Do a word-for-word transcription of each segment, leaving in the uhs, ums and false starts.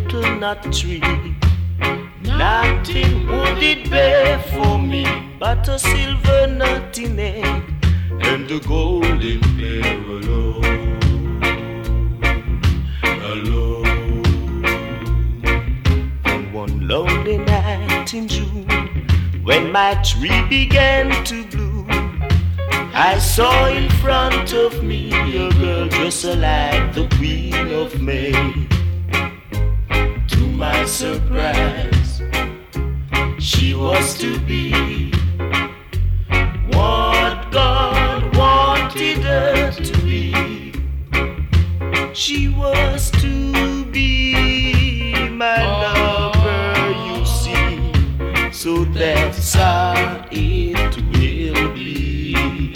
little nut tree. Nothing would it bear for me but a silver nutty neck and the golden pair alone, alone. And one lonely night in June, when my tree began to bloom, I saw in front of me a girl just like the Queen of May. To my surprise, she was to be what God wanted her to be. She was to be my lover, you see. So that's how it will be.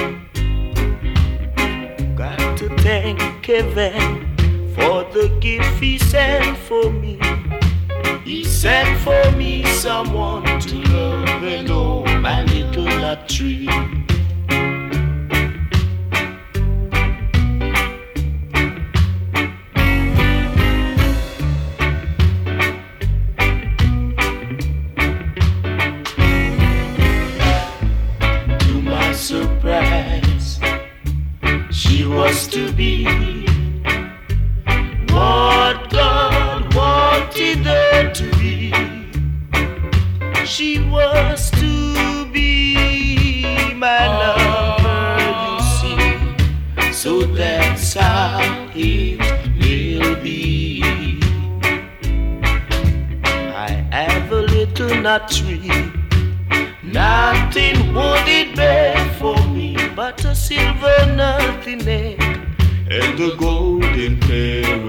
Got to thank Kevin for the gift he sent for me. He sent for me someone to love and hold my little nut tree. To my surprise, she was to be what God wanted her to be. She was to be my lover, you see. So that's how it will be. I have a little nut tree. Nothing would it bear for me but a silver nutty neck and a golden pair